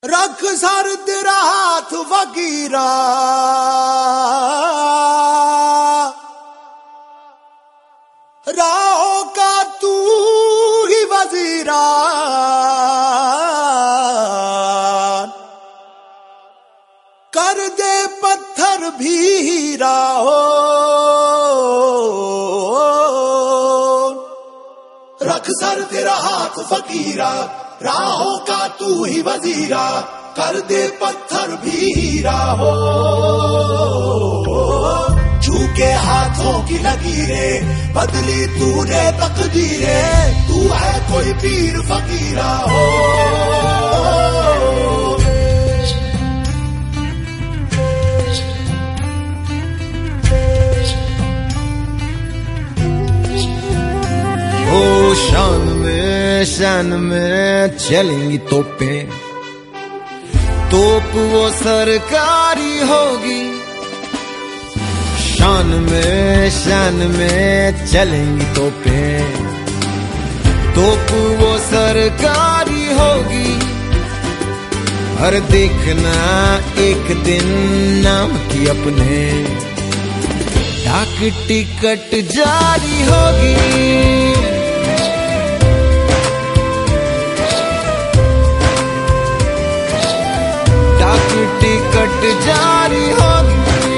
रख सर तेरा हाथ फकीरा, राहों का तू ही वजीरा। कर दे पत्थर भी हीरा हो, रख सर तेरा हाथ फकीरा, राहों का तू ही वजीरा। कर दे पत्थर भी हीरा हो, झुके हाथों की लकीरें बदली तूने तकदीरें। तू है कोई पीर फकीरा हो। ओ शान में चलेंगी तोपें, तोप वो सरकारी होगी। शान में चलेंगी तोपें, तोप वो सरकारी होगी। हर देखना एक दिन नाम की अपने डाक टिकट जारी होगी। टिकट जारी होगी।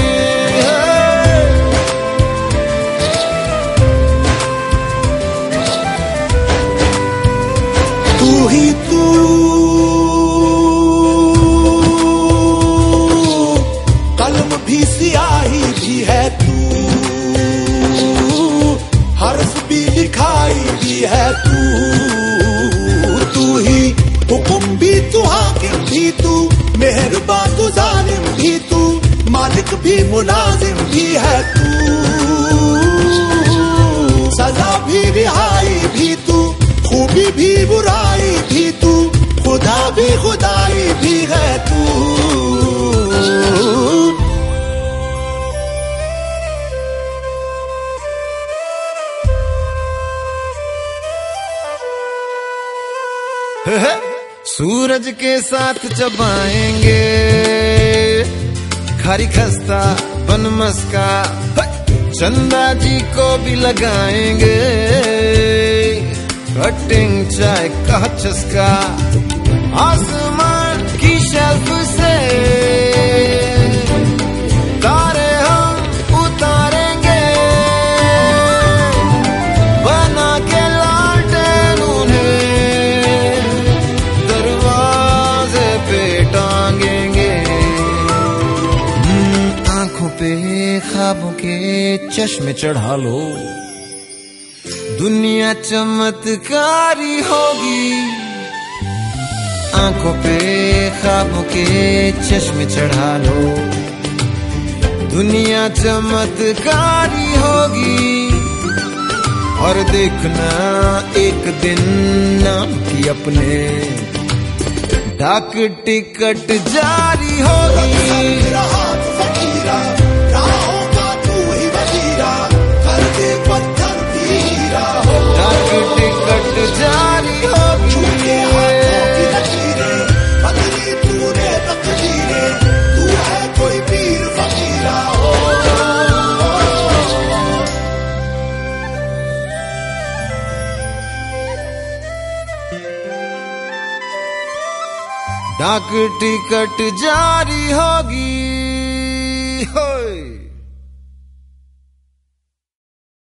तू ही तू कलम भी सियाही भी है तू, हर्फ भी लिखाई भी है तू। तू ही हुक्म भी तू हाकिम भी तू, मेहरबान तू जालिम भी तू, मालिक भी मुलाजिम भी है तू। सजा भी रिहाई भी तू, खूबी भी बुराई भी तू, खुदा भी खुदाई भी है तू। सूरज के साथ चबाएंगे खारी खस्ता बन मस्का, चंदा जी को भी लगाएंगे कटिंग चाय का चस्का। आसमान की शेल्फ से तारे हम उतारेंगे, बना के लालटेन उन्हें दरवाजे पे टांगेंगे। आंखों पे ख्वाबों के चश्मे चढ़ा लो, दुनिया चमत्कारी होगी। आंखों पे ख्वाबों के चश्मे चढ़ा लो, दुनिया चमत्कारी होगी। और देखना एक दिन नाम की अपने डाक टिकट जारी होगी। डाक टिकट जारी होगी। बदली तूने तकदीरें, तू है कोई पीर फकीरा हो। डाक टिकट जारी होगी।